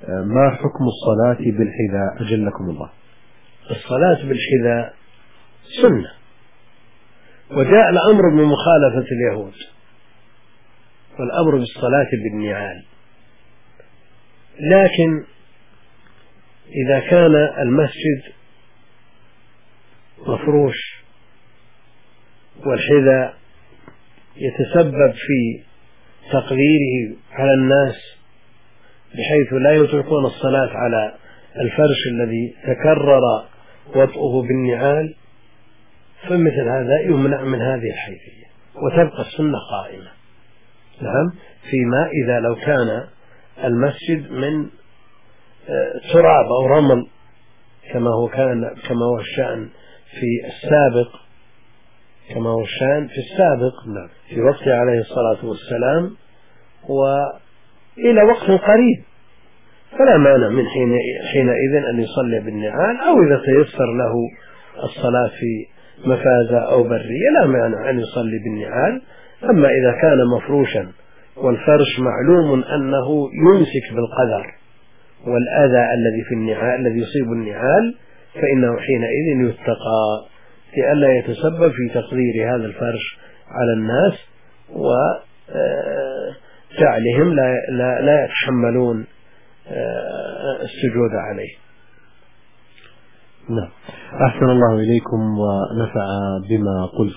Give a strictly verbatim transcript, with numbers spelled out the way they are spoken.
ما حكم الصلاة بالحذاء أجلكم الله؟ الصلاة بالحذاء سنة، وجاء الأمر بمخالفة اليهود والأمر بالصلاة بالنعال، لكن إذا كان المسجد مفروش والحذاء يتسبب في تقديره على الناس بحيث لا يتركون الصلاة على الفرش الذي تكرر وطئه بالنعال، فمثل هذا يمنع من هذه الحيثية وتبقى السنة قائمة. نعم، فيما إذا لو كان المسجد من تراب أو رمل كما هو كان كما هو الشأن في السابق كما هو الشأن في السابق في وقت عليه الصلاة والسلام وإلى وقت قريب، فلا مانع من حين حينئذ أن يصلي بالنعال، أو إذا تيسر له الصلاة في مفازة أو برية لا مانع أن يصلي بالنعال. أما إذا كان مفروشا والفرش معلوم أنه يمسك بالقدر والأذى الذي في النعال الذي يصيب النعال، فإنه حينئذ يتقى لئلا يتسبب في تقدير هذا الفرش على الناس وجعلهم لا, لا, لا يتحملون السجود عليه. نعم، أحسن الله إليكم ونفع بما قلت.